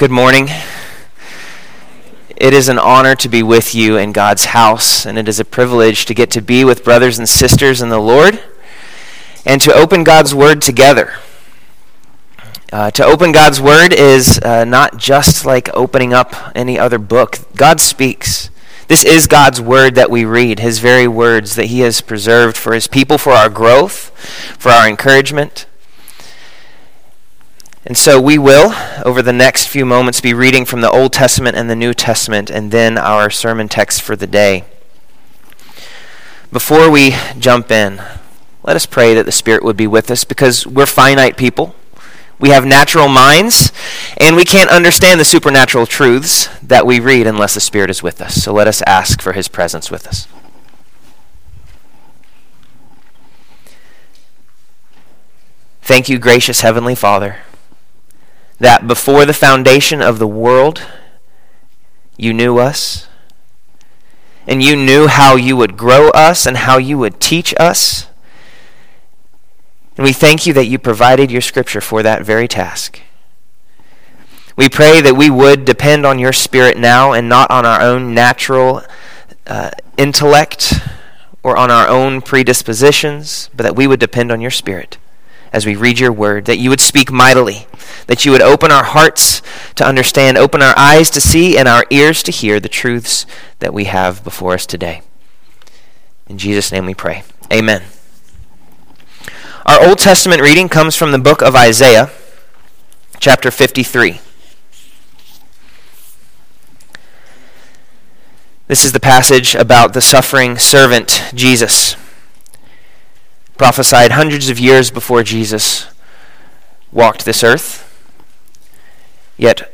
Good morning. It is an honor to be with you in God's house, and it is a privilege to get to be with brothers and sisters in the Lord and to open God's Word together. To open God's Word is not just like opening up any other book. God speaks. This is God's Word that we read, His very words that He has preserved for His people, for our growth, for our encouragement. And so we will, over the next few moments, be reading from the Old Testament and the New Testament, and then our sermon text for the day. Before we jump in, let us pray that the Spirit would be with us, because we're finite people. We have natural minds, and we can't understand the supernatural truths that we read unless the Spirit is with us. So let us ask for His presence with us. Thank you, gracious Heavenly Father, that before the foundation of the world, you knew us, and you knew how you would grow us and how you would teach us. And we thank you that you provided your Scripture for that very task. We pray that we would depend on your Spirit now and not on our own natural intellect or on our own predispositions, but that we would depend on your Spirit as we read your word, that you would speak mightily, that you would open our hearts to understand, open our eyes to see, and our ears to hear the truths that we have before us today. In Jesus' name we pray. Amen. Our Old Testament reading comes from the book of Isaiah, chapter 53. This is the passage about the suffering servant Jesus, prophesied hundreds of years before Jesus walked this earth, yet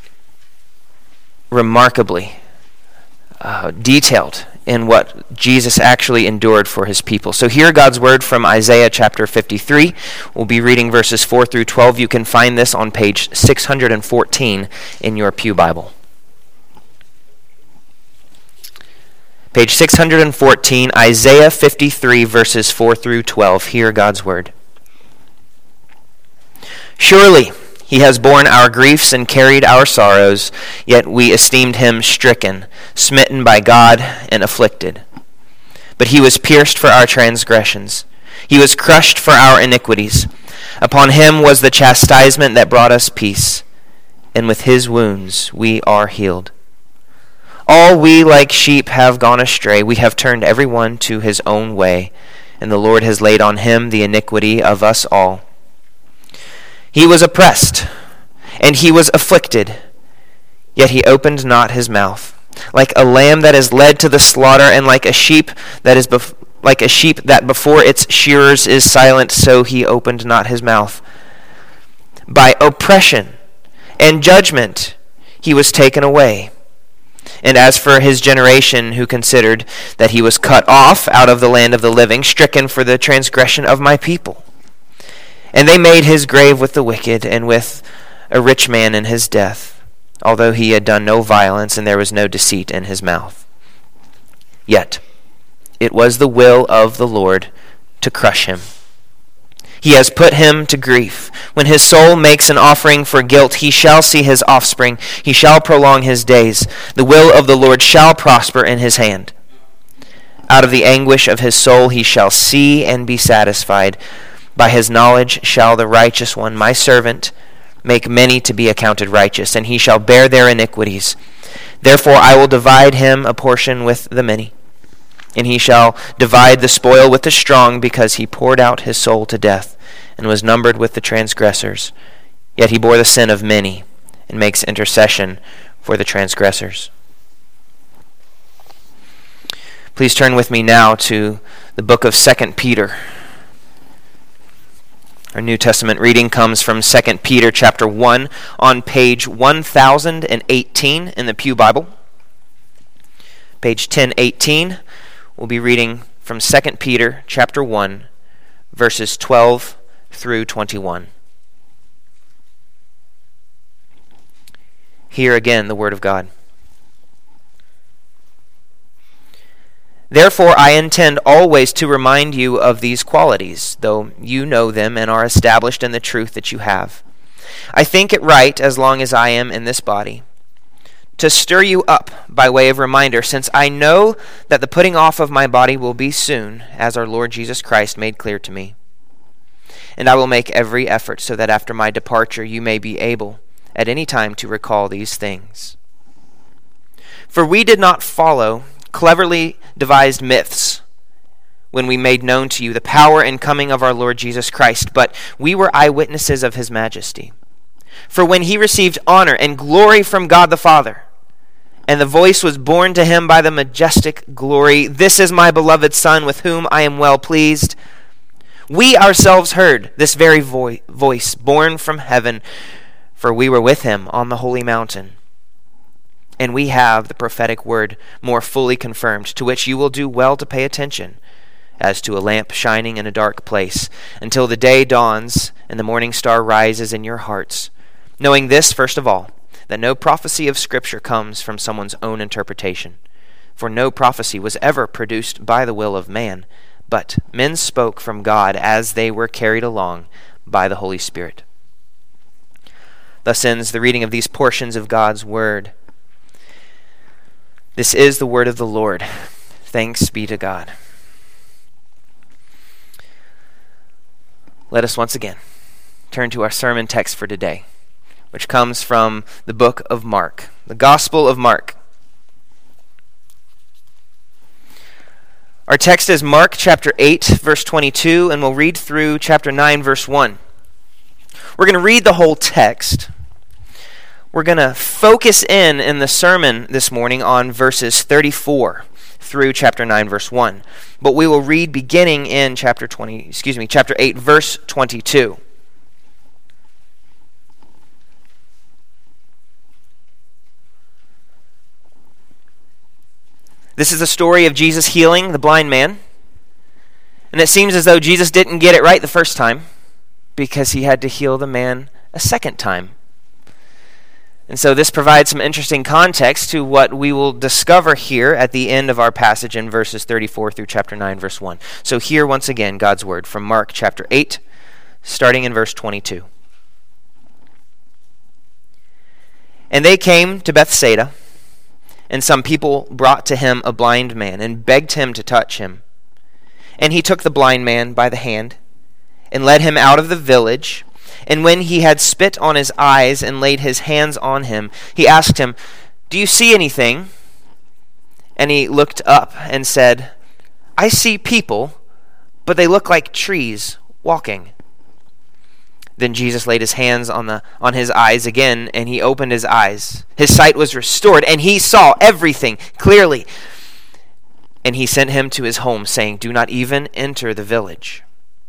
remarkably detailed in what Jesus actually endured for his people. So hear God's word from Isaiah chapter 53. We'll be reading verses 4 through 12. You can find this on page 614 in your Pew Bible. Page 614, Isaiah 53, verses 4 through 12. Hear God's word. Surely he has borne our griefs and carried our sorrows, yet we esteemed him stricken, smitten by God, and afflicted. But he was pierced for our transgressions. He was crushed for our iniquities. Upon him was the chastisement that brought us peace, and with his wounds we are healed. All we like sheep have gone astray. We have turned every one to his own way, and the Lord has laid on him the iniquity of us all. He was oppressed, and he was afflicted, yet he opened not his mouth. Like a lamb that is led to the slaughter, and like a sheep that before its shearers is silent, so he opened not his mouth. By oppression and judgment he was taken away. And as for his generation, who considered that he was cut off out of the land of the living, stricken for the transgression of my people. And they made his grave with the wicked, and with a rich man in his death, although he had done no violence, and there was no deceit in his mouth. Yet it was the will of the Lord to crush him. He has put him to grief. When his soul makes an offering for guilt, he shall see his offspring. He shall prolong his days. The will of the Lord shall prosper in his hand. Out of the anguish of his soul he shall see and be satisfied. By his knowledge shall the righteous one, my servant, make many to be accounted righteous, and he shall bear their iniquities. Therefore I will divide him a portion with the many, and he shall divide the spoil with the strong, because he poured out his soul to death, and was numbered with the transgressors. Yet he bore the sin of many, and makes intercession for the transgressors. Please turn with me now to the book of 2 Peter. Our New Testament reading comes from 2 Peter chapter 1 on page 1018 in the Pew Bible. Page 1018. We'll be reading from 2 Peter chapter 1, verses 12 through 21. Hear again the word of God. Therefore I intend always to remind you of these qualities, though you know them and are established in the truth that you have. I think it right, as long as I am in this body, to stir you up by way of reminder, since I know that the putting off of my body will be soon, as our Lord Jesus Christ made clear to me. And I will make every effort so that after my departure you may be able at any time to recall these things. For we did not follow cleverly devised myths when we made known to you the power and coming of our Lord Jesus Christ, but we were eyewitnesses of his majesty. For when he received honor and glory from God the Father, and the voice was borne to him by the majestic glory, "This is my beloved Son, with whom I am well pleased," we ourselves heard this very voice borne from heaven, for we were with him on the holy mountain. And we have the prophetic word more fully confirmed, to which you will do well to pay attention, as to a lamp shining in a dark place, until the day dawns and the morning star rises in your hearts, knowing this, first of all, that no prophecy of Scripture comes from someone's own interpretation. For no prophecy was ever produced by the will of man, but men spoke from God as they were carried along by the Holy Spirit. Thus ends the reading of these portions of God's Word. This is the word of the Lord. Thanks be to God. Let us once again turn to our sermon text for today, which comes from the book of Mark, the Gospel of Mark. Our text is Mark chapter 8, verse 22, and we'll read through chapter 9, verse 1. We're going to read the whole text. We're going to focus in the sermon this morning on verses 34 through chapter 9, verse 1. But we will read beginning in chapter 8, verse 22. This is the story of Jesus healing the blind man. And it seems as though Jesus didn't get it right the first time, because he had to heal the man a second time. And so this provides some interesting context to what we will discover here at the end of our passage in verses 34 through chapter 9, verse 1. So hear once again God's word from Mark chapter 8, starting in verse 22. And they came to Bethsaida, and some people brought to him a blind man and begged him to touch him. And he took the blind man by the hand and led him out of the village. And when he had spit on his eyes and laid his hands on him, he asked him, "Do you see anything?" And he looked up and said, "I see people, but they look like trees walking." Then Jesus laid his hands on his eyes again, and he opened his eyes. His sight was restored, and he saw everything clearly. And he sent him to his home, saying, "Do not even enter the village."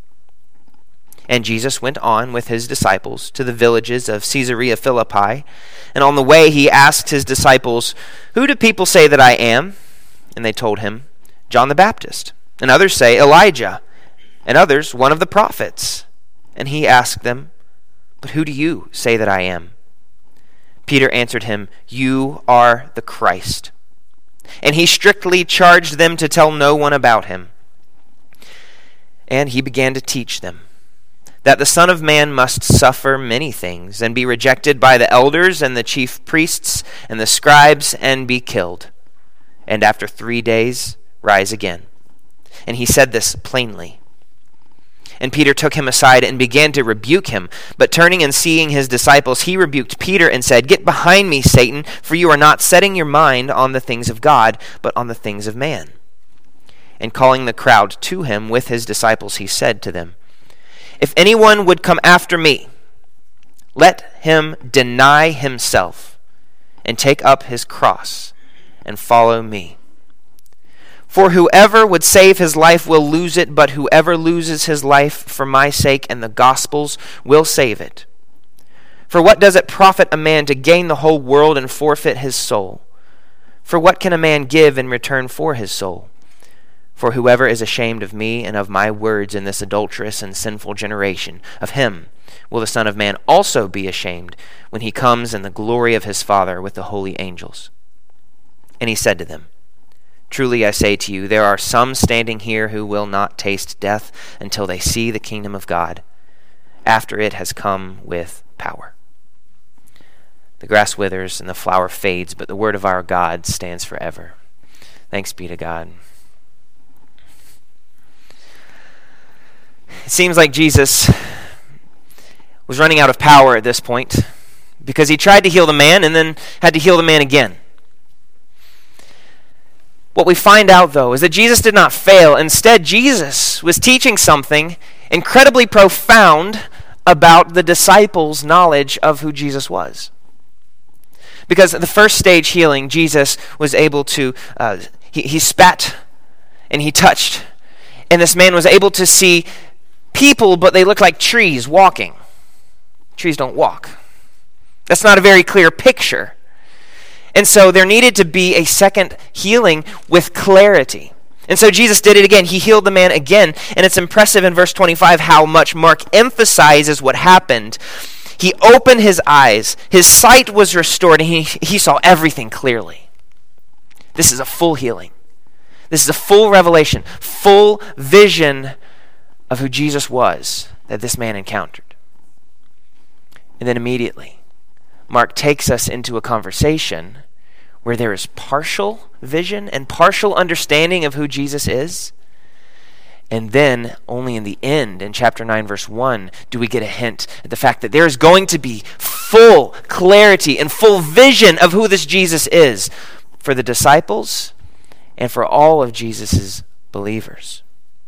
And Jesus went on with his disciples to the villages of Caesarea Philippi. And on the way he asked his disciples, "Who do people say that I am?" And they told him, "John the Baptist. And others say Elijah. And others, one of the prophets." And he asked them, "But who do you say that I am?" Peter answered him, "You are the Christ." And he strictly charged them to tell no one about him. And he began to teach them that the Son of Man must suffer many things, and be rejected by the elders and the chief priests and the scribes, and be killed, and after 3 days rise again. And he said this plainly. And Peter took him aside and began to rebuke him. But turning and seeing his disciples, he rebuked Peter and said, "Get behind me, Satan, for you are not setting your mind on the things of God, but on the things of man." And calling the crowd to him with his disciples, he said to them, "If anyone would come after me, let him deny himself and take up his cross and follow me. For whoever would save his life will lose it, but whoever loses his life for my sake and the gospel's will save it. For what does it profit a man to gain the whole world and forfeit his soul? For what can a man give in return for his soul? For whoever is ashamed of me and of my words in this adulterous and sinful generation, of him will the Son of Man also be ashamed when he comes in the glory of his Father with the holy angels." And he said to them, "Truly I say to you, there are some standing here who will not taste death until they see the kingdom of God after it has come with power. The grass withers and the flower fades, but the word of our God stands forever. Thanks be to God. It seems like Jesus was running out of power at this point because he tried to heal the man and then had to heal the man again. What we find out, though, is that Jesus did not fail. Instead, Jesus was teaching something incredibly profound about the disciples' knowledge of who Jesus was. Because the first stage healing, Jesus was able to, he spat and he touched. And this man was able to see people, but they look like trees walking. Trees don't walk. That's not a very clear picture. And so there needed to be a second healing with clarity. And so Jesus did it again. He healed the man again. And it's impressive in verse 25 how much Mark emphasizes what happened. He opened his eyes. His sight was restored, and he saw everything clearly. This is a full healing. This is a full revelation, full vision of who Jesus was that this man encountered. And then immediately, Mark takes us into a conversation where there is partial vision and partial understanding of who Jesus is. And then, only in the end, in chapter 9, verse 1, do we get a hint at the fact that there is going to be full clarity and full vision of who this Jesus is for the disciples and for all of Jesus' believers.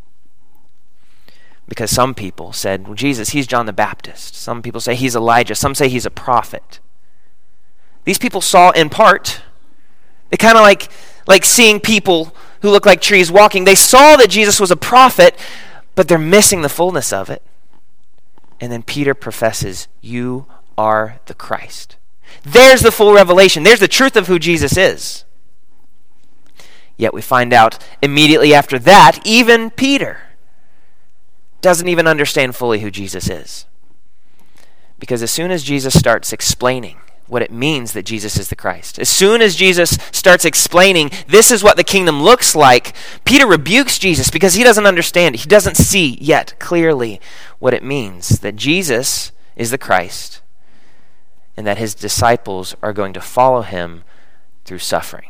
Because some people said, well, Jesus, he's John the Baptist. Some people say he's Elijah. Some say he's a prophet. These people saw in part. They kind of like seeing people who look like trees walking. They saw that Jesus was a prophet, but they're missing the fullness of it. And then Peter professes, you are the Christ. There's the full revelation. There's the truth of who Jesus is. Yet we find out immediately after that, even Peter doesn't even understand fully who Jesus is. Because as soon as Jesus starts explaining what it means that Jesus is the Christ, as soon as Jesus starts explaining this is what the kingdom looks like, Peter rebukes Jesus because he doesn't understand it. He doesn't see yet clearly what it means that Jesus is the Christ and that his disciples are going to follow him through suffering.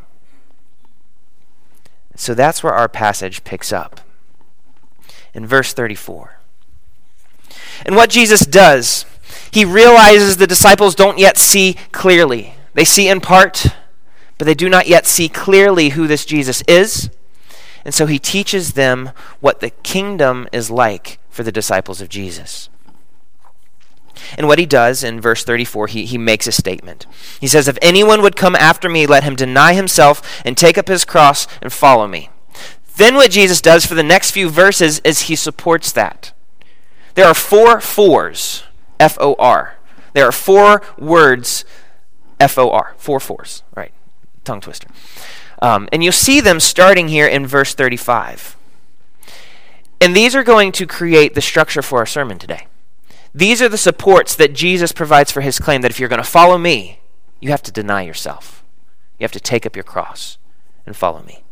So that's where our passage picks up. In verse 34. And what Jesus does, he realizes the disciples don't yet see clearly. They see in part, but they do not yet see clearly who this Jesus is. And so he teaches them what the kingdom is like for the disciples of Jesus. And what he does in verse 34, he makes a statement. He says, if anyone would come after me, let him deny himself and take up his cross and follow me. Then what Jesus does for the next few verses is he supports that. There are 4 fours, F-O-R. There are 4 words, F-O-R, 4 fours, right? Tongue twister. And you'll see them starting here in verse 35. And these are going to create the structure for our sermon today. These are the supports that Jesus provides for his claim that if you're going to follow me, you have to deny yourself. You have to take up your cross and follow me.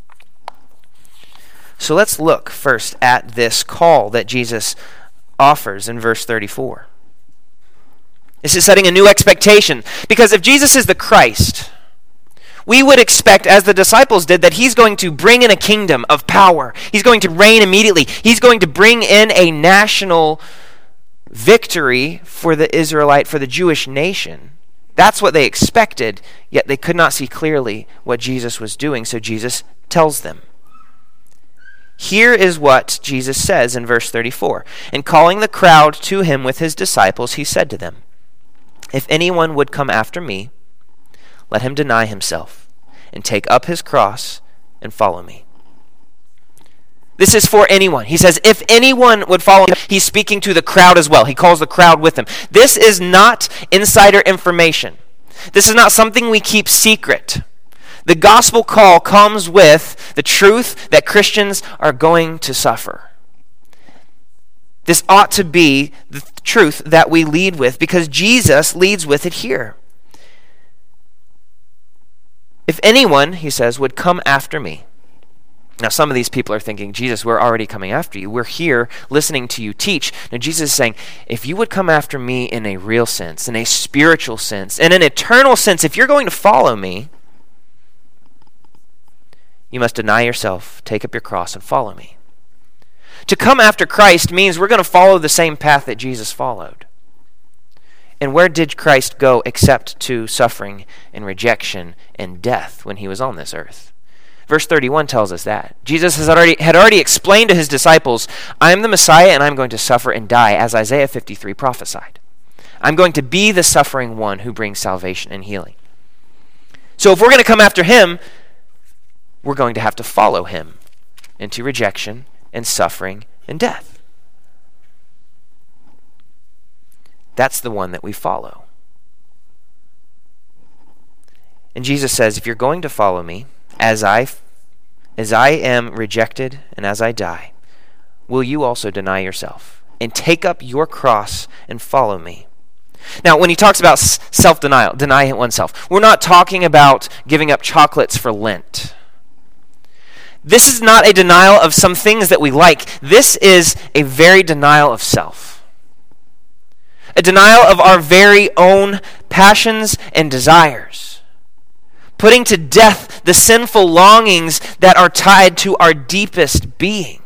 So let's look first at this call that Jesus offers in verse 34. This is setting a new expectation, because if Jesus is the Christ, we would expect, as the disciples did, that he's going to bring in a kingdom of power. He's going to reign immediately. He's going to bring in a national victory for the Jewish nation. That's what they expected, yet they could not see clearly what Jesus was doing, so Jesus tells them. Here is what Jesus says in verse 34. And calling the crowd to him with his disciples, he said to them, if anyone would come after me, let him deny himself and take up his cross and follow me. This is for anyone. He says, if anyone would follow him, he's speaking to the crowd as well. He calls the crowd with him. This is not insider information. This is not something we keep secret. The gospel call comes with the truth that Christians are going to suffer. This ought to be the truth that we lead with, because Jesus leads with it here. If anyone, he says, would come after me, Now, some of these people are thinking, Jesus, we're already coming after you. We're here listening to you teach. Now, Jesus is saying, if you would come after me in a real sense, in a spiritual sense, in an eternal sense, if you're going to follow me, you must deny yourself, take up your cross, and follow me. To come after Christ means we're going to follow the same path that Jesus followed. And where did Christ go except to suffering and rejection and death when he was on this earth? Verse 31 tells us that. Jesus had already explained to his disciples, I am the Messiah and I'm going to suffer and die, as Isaiah 53 prophesied. I'm going to be the suffering one who brings salvation and healing. So if we're going to come after him, we're going to have to follow him into rejection and suffering and death. That's the one that we follow. And Jesus says, if you're going to follow me, as I am rejected and as I die, will you also deny yourself and take up your cross and follow me? Now, when he talks about self-denial, deny oneself, we're not talking about giving up chocolates for Lent. This is not a denial of some things that we like. This is a very denial of self. A denial of our very own passions and desires. Putting to death the sinful longings that are tied to our deepest being.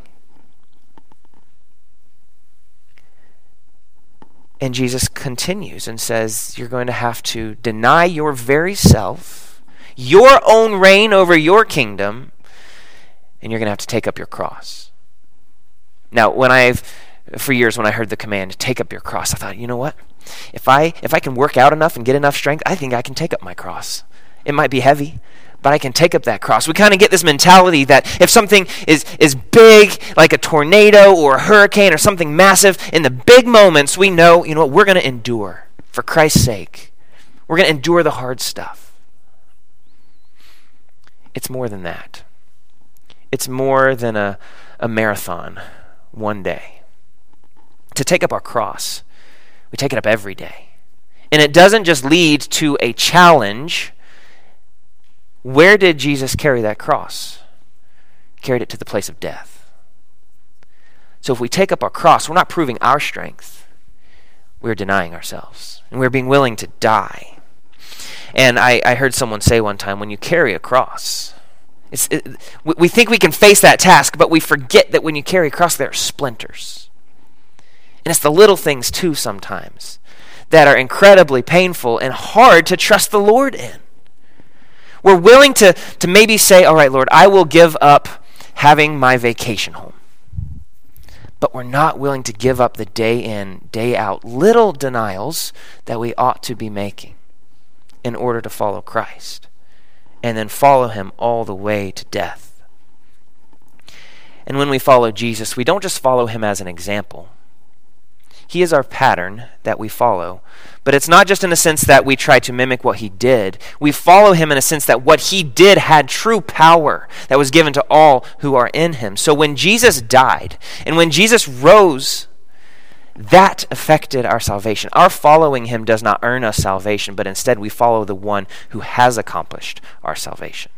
And Jesus continues and says, you're going to have to deny your very self, your own reign over your kingdom, and you're going to have to take up your cross. Now, for years when I heard the command, take up your cross, I thought, you know what? If I can work out enough and get enough strength, I think I can take up my cross. It might be heavy, but I can take up that cross. We kind of get this mentality that if something is big, like a tornado or a hurricane or something massive, in the big moments, we know, you know what, we're going to endure for Christ's sake. We're going to endure the hard stuff. It's more than that. It's more than a marathon one day. To take up our cross, we take it up every day. And it doesn't just lead to a challenge. Where did Jesus carry that cross? He carried it to the place of death. So if we take up our cross, we're not proving our strength. We're denying ourselves. And we're being willing to die. And I heard someone say one time, when you carry a cross, we think we can face that task, but we forget that when you carry a cross, there are splinters. And it's the little things too sometimes that are incredibly painful and hard to trust the Lord in. We're willing to maybe say, all right, Lord, I will give up having my vacation home. But we're not willing to give up the day in, day out, little denials that we ought to be making in order to follow Christ and then follow him all the way to death. And when we follow Jesus, we don't just follow him as an example. He is our pattern that we follow. But it's not just in the sense that we try to mimic what he did. We follow him in a sense that what he did had true power that was given to all who are in him. So when Jesus died and when Jesus rose, that affected our salvation. Our following him does not earn us salvation, but instead we follow the one who has accomplished our salvation.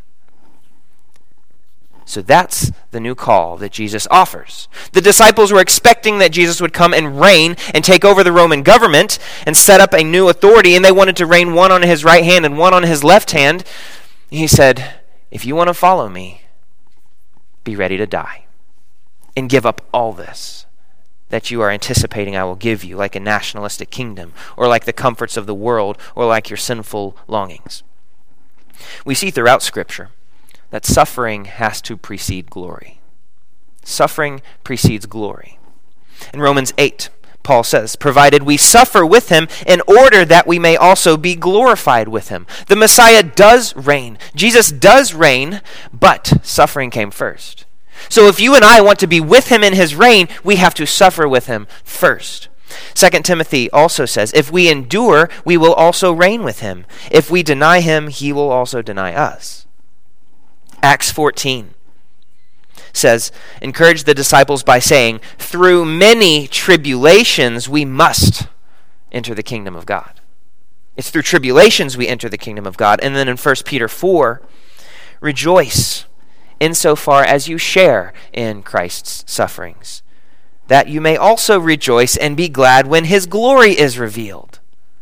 So that's the new call that Jesus offers. The disciples were expecting that Jesus would come and reign and take over the Roman government and set up a new authority, and they wanted to reign one on his right hand and one on his left hand. He said, if you want to follow me, be ready to die and give up all this that you are anticipating I will give you, like a nationalistic kingdom or like the comforts of the world or like your sinful longings. We see throughout Scripture that suffering has to precede glory. Suffering precedes glory. In Romans 8, Paul says, provided we suffer with him in order that we may also be glorified with him. The Messiah does reign. Jesus does reign, but suffering came first. So if you and I want to be with him in his reign, we have to suffer with him first. 2 Timothy also says, if we endure, we will also reign with him. If we deny him, he will also deny us. Acts 14 says, encourage the disciples by saying, through many tribulations we must enter the kingdom of God. It's through tribulations we enter the kingdom of God. And then in 1 Peter 4, rejoice insofar as you share in Christ's sufferings, that you may also rejoice and be glad when his glory is revealed.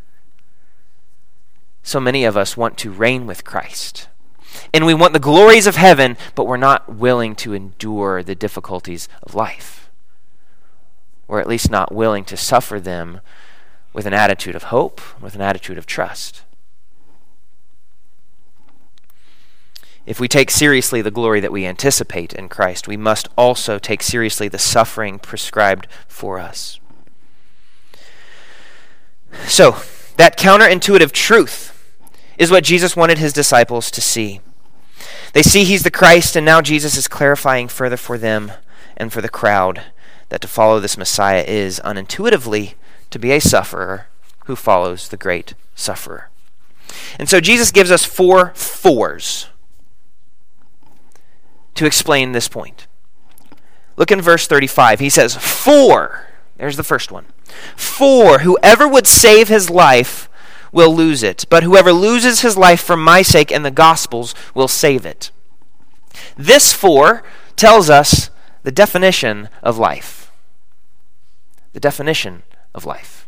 So many of us want to reign with Christ, and we want the glories of heaven, but we're not willing to endure the difficulties of life, or at least not willing to suffer them with an attitude of hope, with an attitude of trust. If we take seriously the glory that we anticipate in Christ, we must also take seriously the suffering prescribed for us. So, that counterintuitive truth is what Jesus wanted his disciples to see. They see he's the Christ, and now Jesus is clarifying further for them and for the crowd that to follow this Messiah is unintuitively to be a sufferer who follows the great sufferer. And so Jesus gives us 4 fours to explain this point. Look in verse 35. He says, "For," there's the first one, "for whoever would save his life will lose it, but whoever loses his life for my sake and the gospel's will save it." This "for" tells us the definition of life. The definition of life.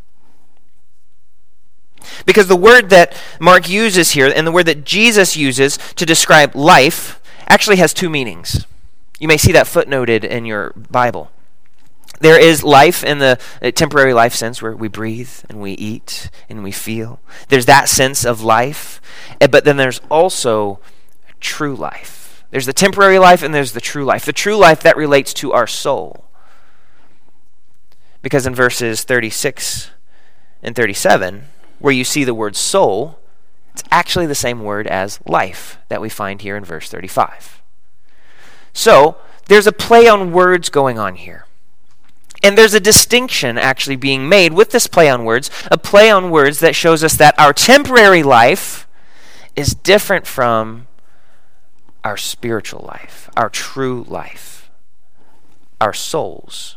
Because the word that Mark uses here and the word that Jesus uses to describe life actually has 2 meanings. You may see that footnoted in your Bible. There is life in the temporary life sense where we breathe and we eat and we feel. There's that sense of life. But then there's also true life. There's the temporary life and there's the true life. The true life that relates to our soul. Because in verses 36 and 37, where you see the word soul, it's actually the same word as life that we find here in verse 35. So, there's a play on words going on here. And there's a distinction actually being made with this play on words, a play on words that shows us that our temporary life is different from our spiritual life, our true life, our souls.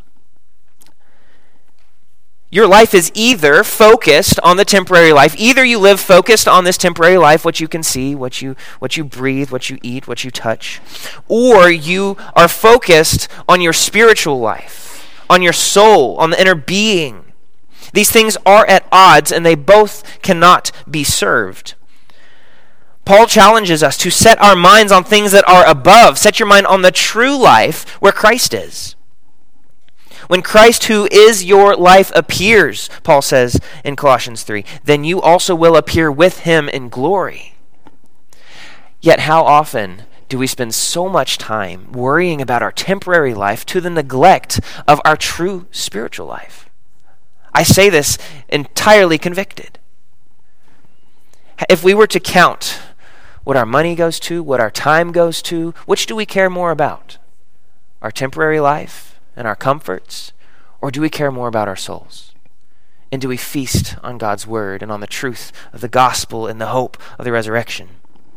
Your life is either focused on the temporary life, either you live focused on this temporary life, what you can see, what you breathe, what you eat, what you touch, or you are focused on your spiritual life, on your soul, on the inner being. These things are at odds and they both cannot be served. Paul challenges us to set our minds on things that are above. Set your mind on the true life where Christ is. When Christ, who is your life, appears, Paul says in Colossians 3, then you also will appear with him in glory. Yet how often do we spend so much time worrying about our temporary life to the neglect of our true spiritual life? I say this entirely convicted. If we were to count what our money goes to, what our time goes to, which do we care more about? Our temporary life and our comforts? Or do we care more about our souls? And do we feast on God's word and on the truth of the gospel and the hope of the resurrection?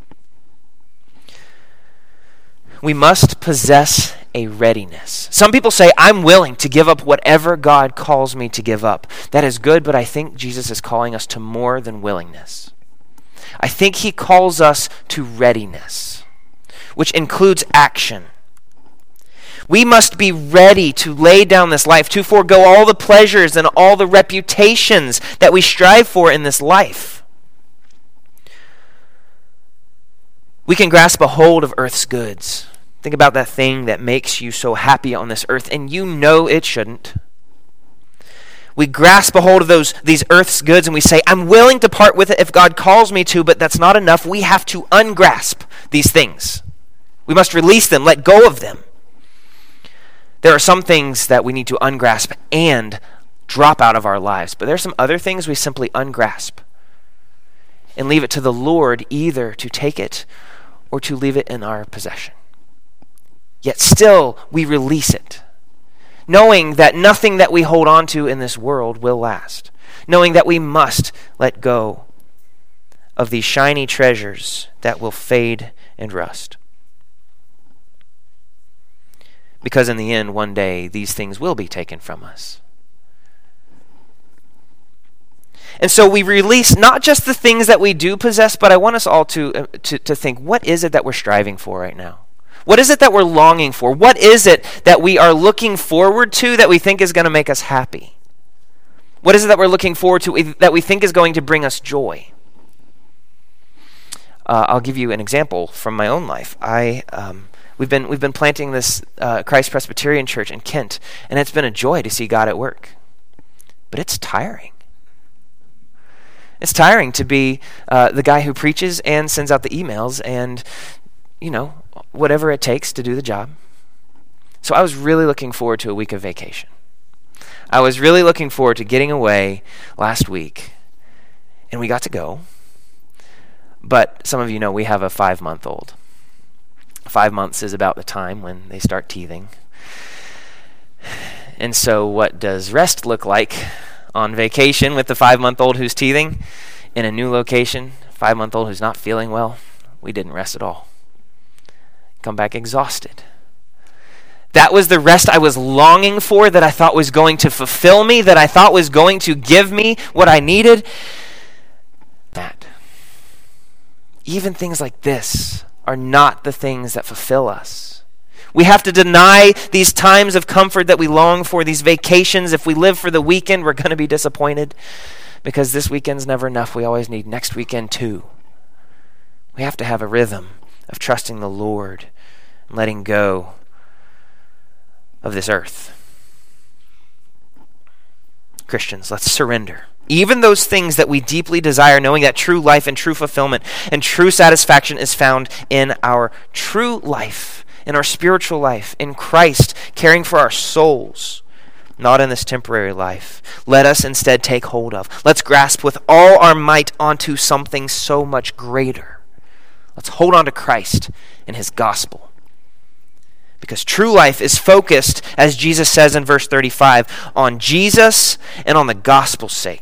We must possess a readiness. Some people say, I'm willing to give up whatever God calls me to give up. That is good, but I think Jesus is calling us to more than willingness. I think he calls us to readiness, which includes action. We must be ready to lay down this life, to forego all the pleasures and all the reputations that we strive for in this life. We can grasp a hold of earth's goods. Think about that thing that makes you so happy on this earth, and you know it shouldn't. We grasp a hold of these earth's goods and we say, I'm willing to part with it if God calls me to, but that's not enough. We have to ungrasp these things. We must release them, let go of them. There are some things that we need to ungrasp and drop out of our lives, but there are some other things we simply ungrasp and leave it to the Lord either to take it or to leave it in our possession. Yet still we release it, knowing that nothing that we hold on to in this world will last, knowing that we must let go of these shiny treasures that will fade and rust. Because in the end, one day, these things will be taken from us. And so we release not just the things that we do possess, but I want us all to think, what is it that we're striving for right now? What is it that we're longing for? What is it that we are looking forward to that we think is going to make us happy? What is it that we're looking forward to that we think is going to bring us joy? I'll give you an example from my own life. We've been planting this Christ Presbyterian Church in Kent, and it's been a joy to see God at work. But it's tiring. It's tiring to be the guy who preaches and sends out the emails and, whatever it takes to do the job. So I was really looking forward to a week of vacation. I was really looking forward to getting away last week, and we got to go. But some of you know we have a 5-month-old. 5 months is about the time when they start teething. And so what does rest look like on vacation with the 5-month-old who's teething in a new location, 5-month-old who's not feeling well? We didn't rest at all. Come back exhausted. That was the rest I was longing for, that I thought was going to fulfill me, that I thought was going to give me what I needed. That. Even things like this are not the things that fulfill us. We have to deny these times of comfort that we long for, these vacations. If we live for the weekend, we're going to be disappointed because this weekend's never enough. We always need next weekend too. We have to have a rhythm of trusting the Lord and letting go of this earth. Christians, let's surrender. Even those things that we deeply desire, knowing that true life and true fulfillment and true satisfaction is found in our true life, in our spiritual life, in Christ, caring for our souls, not in this temporary life. Let us instead take hold of. Let's grasp with all our might onto something so much greater. Let's hold on to Christ and his gospel. Because true life is focused, as Jesus says in verse 35, on Jesus and on the gospel's sake.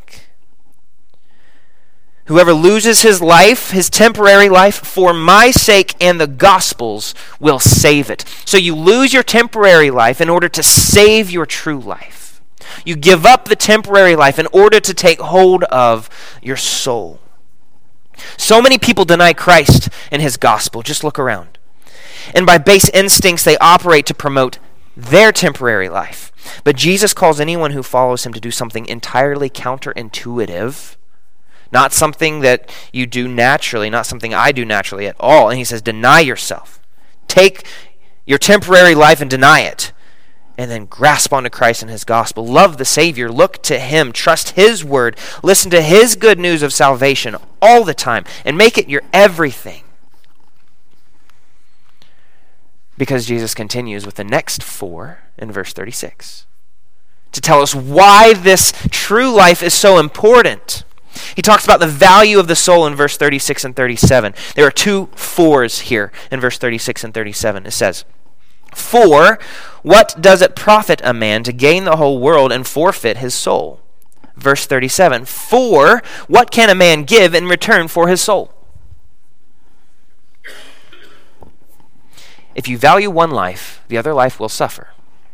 Whoever loses his life, his temporary life, for my sake and the gospel's, will save it. So you lose your temporary life in order to save your true life. You give up the temporary life in order to take hold of your soul. So many people deny Christ and his gospel. Just look around. And by base instincts, they operate to promote their temporary life. But Jesus calls anyone who follows him to do something entirely counterintuitive, not something that you do naturally, not something I do naturally at all. And he says, deny yourself. Take your temporary life and deny it. And then grasp onto Christ and his gospel. Love the Savior. Look to him. Trust his word. Listen to his good news of salvation all the time. And make it your everything. Because Jesus continues with the next 4 in verse 36 to tell us why this true life is so important. He talks about the value of the soul in verse 36 and 37. There are 2 4s here in verse 36 and 37. It says, "For what does it profit a man to gain the whole world and forfeit his soul?" Verse 37, "For what can a man give in return for his soul?" If you value one life, the other life will suffer.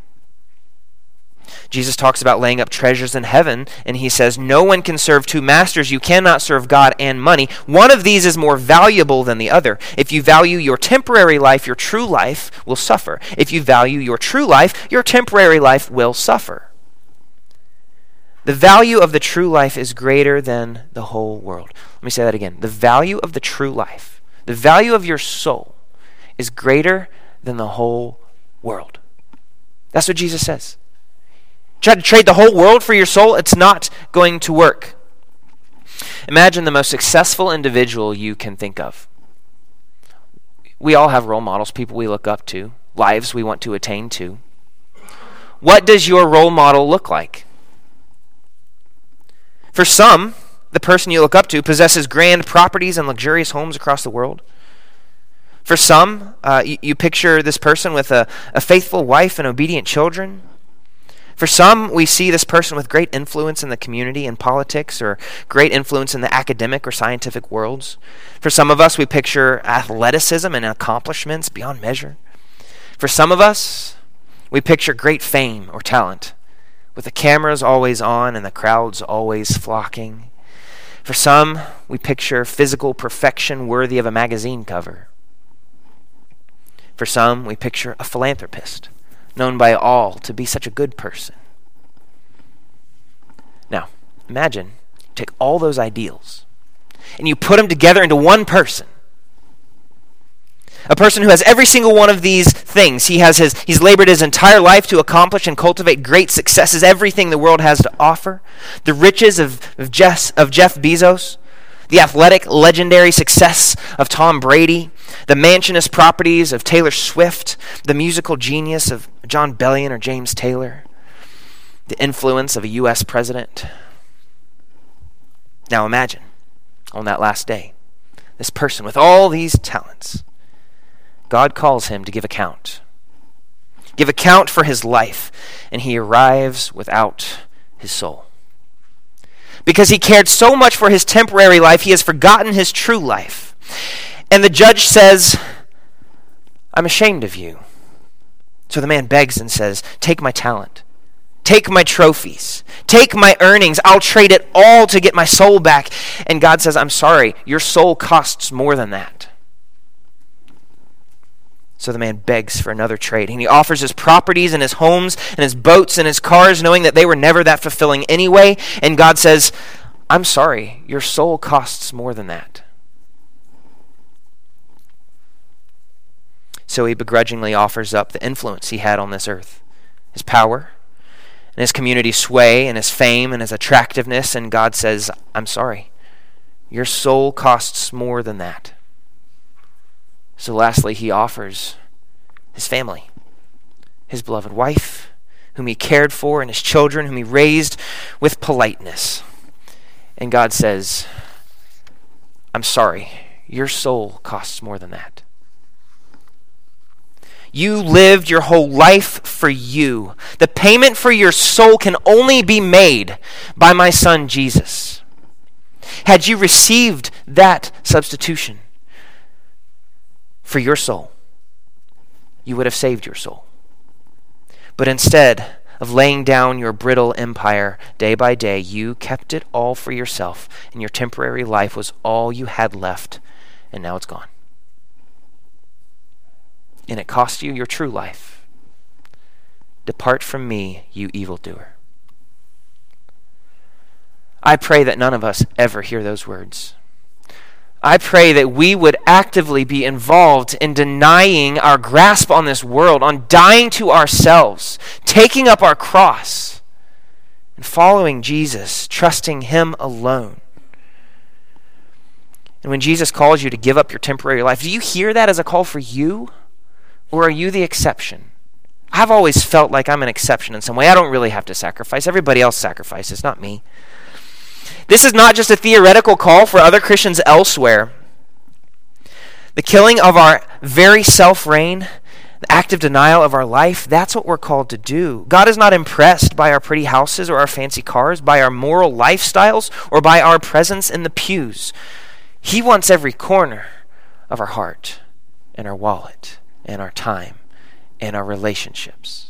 Jesus talks about laying up treasures in heaven, and he says, no one can serve 2 masters. You cannot serve God and money. One of these is more valuable than the other. If you value your temporary life, your true life will suffer. If you value your true life, your temporary life will suffer. The value of the true life is greater than the whole world. Let me say that again. The value of the true life, the value of your soul, is greater than the whole world. That's what Jesus says. Try to trade the whole world for your soul, it's not going to work. Imagine the most successful individual you can think of. We all have role models, people we look up to, lives we want to attain to. What does your role model look like? For some, the person you look up to possesses grand properties and luxurious homes across the world. For some, you picture this person with a faithful wife and obedient children. For some, we see this person with great influence in the community and politics, or great influence in the academic or scientific worlds. For some of us, we picture athleticism and accomplishments beyond measure. For some of us, we picture great fame or talent, with the cameras always on and the crowds always flocking. For some, we picture physical perfection worthy of a magazine cover. For For some, we picture a philanthropist, known by all to be such a good person. Now, imagine you take all those ideals and you put them together into one person. A person who has every single one of these things. He's labored his entire life to accomplish and cultivate great successes, everything the world has to offer. The riches of Jeff Bezos, the athletic, legendary success of Tom Brady, the mansionist properties of Taylor Swift, the musical genius of John Bellion or James Taylor, the influence of a U.S. president. Now imagine, on that last day, this person with all these talents, God calls him to give account. Give account for his life, and he arrives without his soul. Because he cared so much for his temporary life, he has forgotten his true life. And the judge says, I'm ashamed of you. So the man begs and says, take my talent. Take my trophies. Take my earnings. I'll trade it all to get my soul back. And God says, I'm sorry, your soul costs more than that. So the man begs for another trade. And he offers his properties and his homes and his boats and his cars, knowing that they were never that fulfilling anyway. And God says, I'm sorry, your soul costs more than that. So he begrudgingly offers up the influence he had on this earth, his power, and his community sway, and his fame, and his attractiveness. And God says, I'm sorry, your soul costs more than that. So lastly, he offers his family, his beloved wife, whom he cared for, and his children, whom he raised with politeness. And God says, I'm sorry, your soul costs more than that. You lived your whole life for you. The payment for your soul can only be made by my son Jesus. Had you received that substitution for your soul, you would have saved your soul. But instead of laying down your brittle empire day by day, you kept it all for yourself, and your temporary life was all you had left, and now it's gone. And it cost you your true life. Depart from me, you evildoer. I pray that none of us ever hear those words. I pray that we would actively be involved in denying our grasp on this world, on dying to ourselves, taking up our cross, and following Jesus, trusting him alone. And when Jesus calls you to give up your temporary life, do you hear that as a call for you? Or are you the exception? I've always felt like I'm an exception in some way. I don't really have to sacrifice. Everybody else sacrifices, not me. This is not just a theoretical call for other Christians elsewhere. The killing of our very self-reign, the active denial of our life, that's what we're called to do. God is not impressed by our pretty houses or our fancy cars, by our moral lifestyles, or by our presence in the pews. He wants every corner of our heart and our wallet and our time and our relationships.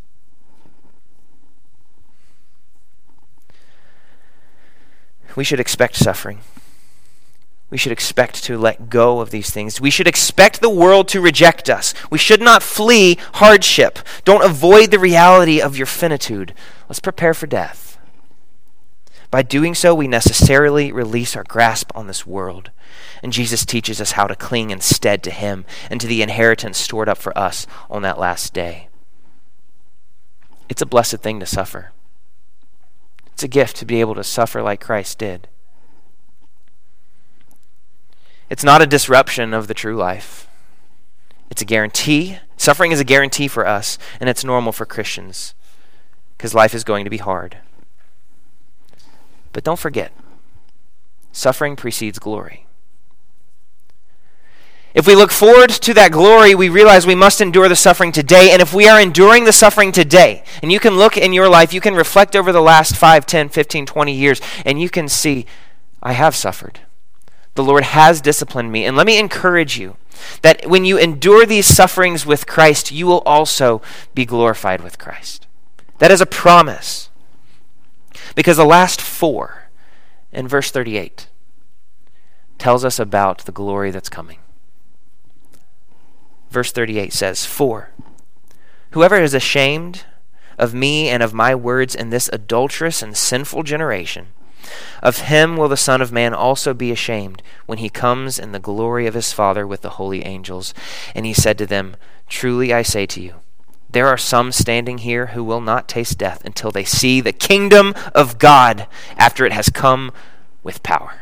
We should expect suffering. We should expect to let go of these things. We should expect the world to reject us. We should not flee hardship. Don't avoid the reality of your finitude. Let's prepare for death. By doing so, we necessarily release our grasp on this world. And Jesus teaches us how to cling instead to him and to the inheritance stored up for us on that last day. It's a blessed thing to suffer. It's a gift to be able to suffer like Christ did. It's not a disruption of the true life. It's a guarantee. Suffering is a guarantee for us, and it's normal for Christians because life is going to be hard. But don't forget, suffering precedes glory. If we look forward to that glory, we realize we must endure the suffering today. And if we are enduring the suffering today, and you can look in your life, you can reflect over the last 5, 10, 15, 20 years, and you can see, I have suffered. The Lord has disciplined me. And let me encourage you that when you endure these sufferings with Christ, you will also be glorified with Christ. That is a promise. Because the last 4 in verse 38 tells us about the glory that's coming. Verse 38 says, "For whoever is ashamed of me and of my words in this adulterous and sinful generation, of him will the Son of Man also be ashamed when he comes in the glory of his Father with the holy angels." And he said to them, "Truly I say to you, there are some standing here who will not taste death until they see the kingdom of God after it has come with power."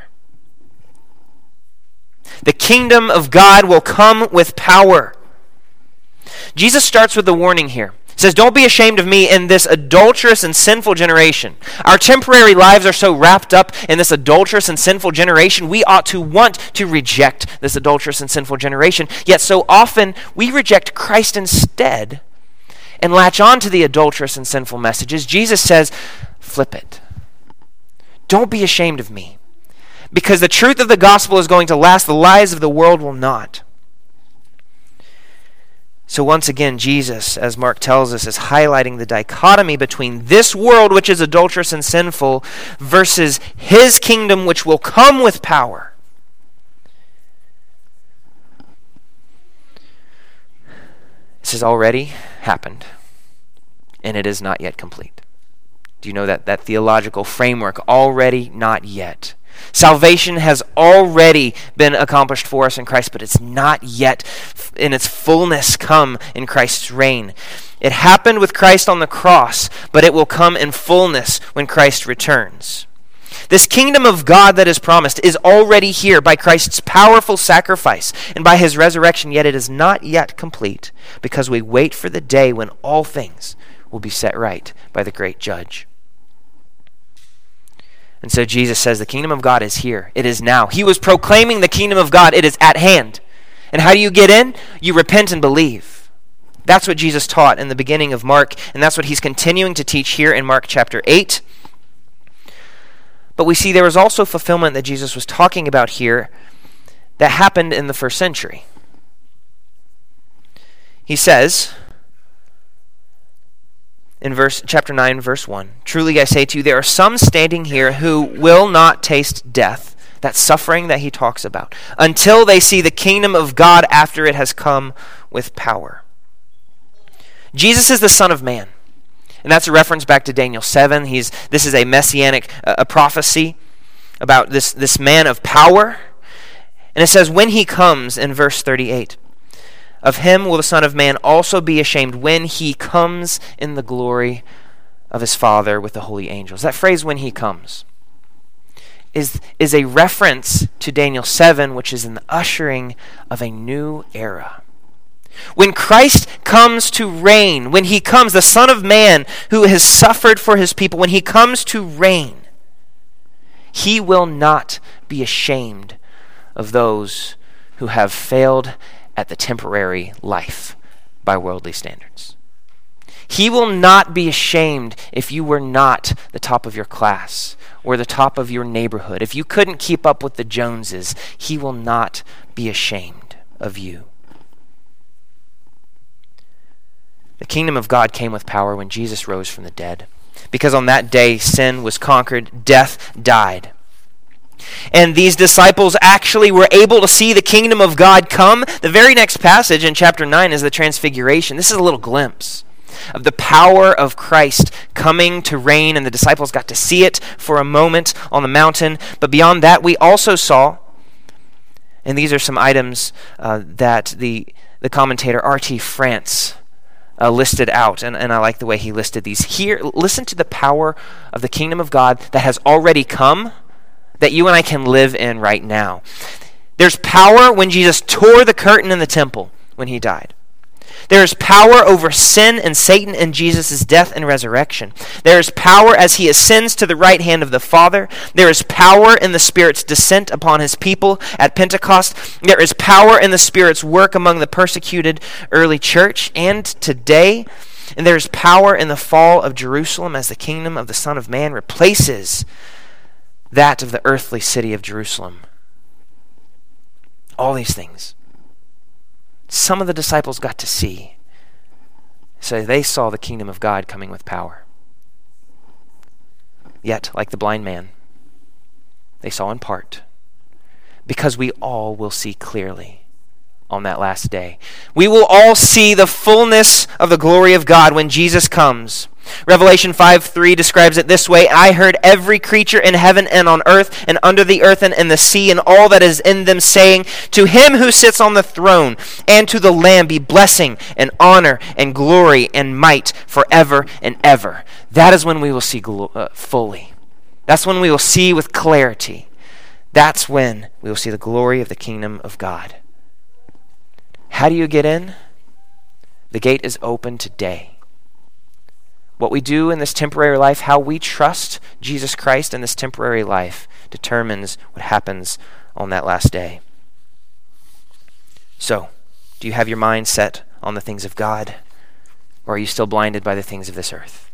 The kingdom of God will come with power. Jesus starts with the warning here. He says, don't be ashamed of me in this adulterous and sinful generation. Our temporary lives are so wrapped up in this adulterous and sinful generation, we ought to want to reject this adulterous and sinful generation. Yet so often we reject Christ instead and latch on to the adulterous and sinful messages. Jesus says, flip it. Don't be ashamed of me, because the truth of the gospel is going to last. The lies of the world will not. So once again, Jesus, as Mark tells us, is highlighting the dichotomy between this world, which is adulterous and sinful, versus his kingdom, which will come with power. This has already happened, and it is not yet complete. Do you know that theological framework? Already, not yet. Salvation has already been accomplished for us in Christ, but it's not yet in its fullness come in Christ's reign. It happened with Christ on the cross, but it will come in fullness when Christ returns. This kingdom of God that is promised is already here by Christ's powerful sacrifice and by his resurrection, yet it is not yet complete because we wait for the day when all things will be set right by the great judge. And so Jesus says the kingdom of God is here. It is now. He was proclaiming the kingdom of God. It is at hand. And how do you get in? You repent and believe. That's what Jesus taught in the beginning of Mark, and that's what he's continuing to teach here in Mark chapter 8. But we see there was also fulfillment that Jesus was talking about here that happened in the first century. He says in chapter 9, verse 1, "Truly I say to you, there are some standing here who will not taste death," that suffering that he talks about, "until they see the kingdom of God after it has come with power." Jesus is the Son of Man. And that's a reference back to Daniel 7. This is a messianic prophecy about this man of power. And it says, when he comes, in verse 38, "Of him will the Son of Man also be ashamed when he comes in the glory of his Father with the holy angels." That phrase, "when he comes," is a reference to Daniel 7, which is in the ushering of a new era. When Christ comes to reign, when he comes, the Son of Man who has suffered for his people, when he comes to reign, he will not be ashamed of those who have failed at the temporary life by worldly standards. He will not be ashamed if you were not the top of your class or the top of your neighborhood. If you couldn't keep up with the Joneses, he will not be ashamed of you. The kingdom of God came with power when Jesus rose from the dead, because on that day sin was conquered, death died. And these disciples actually were able to see the kingdom of God come. The very next passage in chapter 9 is the Transfiguration. This is a little glimpse of the power of Christ coming to reign, and the disciples got to see it for a moment on the mountain. But beyond that, we also saw, and these are some items that the commentator R.T. France listed out, and I like the way he listed these. Here, listen to the power of the kingdom of God that has already come, that you and I can live in right now. There's power when Jesus tore the curtain in the temple when he died. There is power over sin and Satan in Jesus' death and resurrection. There is power as he ascends to the right hand of the Father. There is power in the Spirit's descent upon his people at Pentecost. There is power in the Spirit's work among the persecuted early church and today. And there is power in the fall of Jerusalem as the kingdom of the Son of Man replaces that of the earthly city of Jerusalem. All these things some of the disciples got to see. So they saw the kingdom of God coming with power. Yet, like the blind man, they saw in part, because we all will see clearly on that last day. We will all see the fullness of the glory of God when Jesus comes. Revelation 5:3 describes it this way: I heard every creature in heaven and on earth and under the earth and in the sea and all that is in them saying, to him who sits on the throne and to the Lamb be blessing and honor and glory and might forever and ever. That is when we will see fully. That's when we will see with clarity. That's when we will see the glory of the kingdom of God. How do you get in? The gate is open today. What we do in this temporary life, how we trust Jesus Christ in this temporary life, determines what happens on that last day. So, do you have your mind set on the things of God, or are you still blinded by the things of this earth?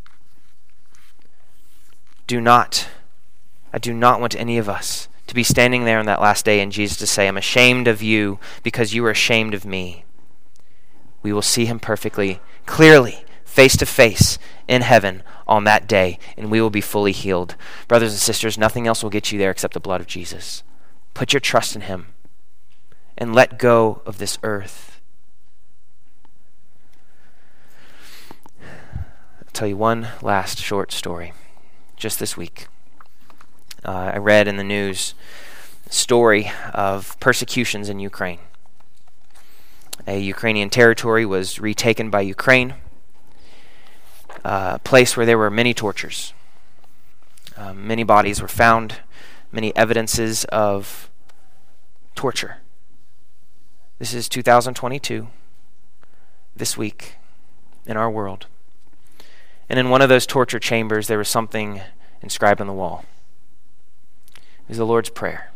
I do not want any of us to be standing there on that last day and Jesus to say, I'm ashamed of you because you were ashamed of me. We will see him perfectly, clearly, face to face in heaven on that day, and we will be fully healed. Brothers and sisters, nothing else will get you there except the blood of Jesus. Put your trust in him and let go of this earth. I'll tell you one last short story. Just this week, I read in the news a story of persecutions in Ukraine. A Ukrainian territory was retaken by Ukraine, a place where there were many tortures. Many bodies were found, many evidences of torture. This is 2022, this week, in our world. And in one of those torture chambers, there was something inscribed on the wall. It was the Lord's Prayer.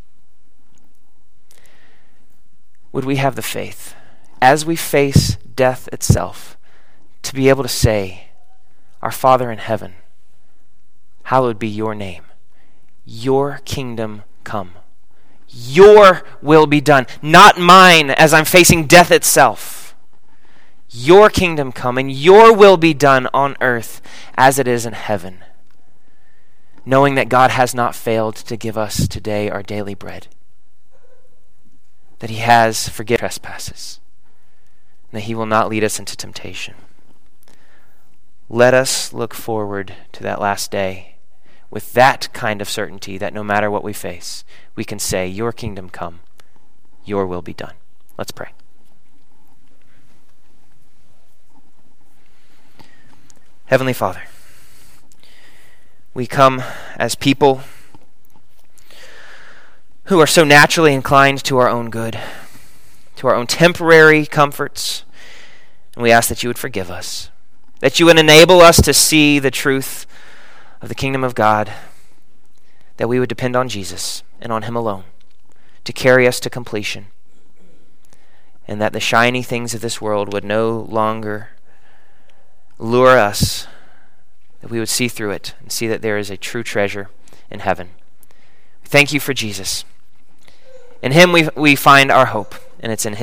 Would we have the faith, as we face death itself, to be able to say, Our Father in heaven, hallowed be your name. Your kingdom come. Your will be done, not mine as I'm facing death itself. Your kingdom come and your will be done on earth as it is in heaven. Knowing that God has not failed to give us today our daily bread. That he has forgiven trespasses. And that he will not lead us into temptation. Let us look forward to that last day with that kind of certainty that no matter what we face, we can say, your kingdom come, your will be done. Let's pray. Heavenly Father, we come as people who are so naturally inclined to our own good, to our own temporary comforts, and we ask that you would forgive us, that you would enable us to see the truth of the kingdom of God, that we would depend on Jesus and on him alone to carry us to completion, and that the shiny things of this world would no longer lure us, that we would see through it and see that there is a true treasure in heaven. Thank you for Jesus. In him we find our hope, and it's in his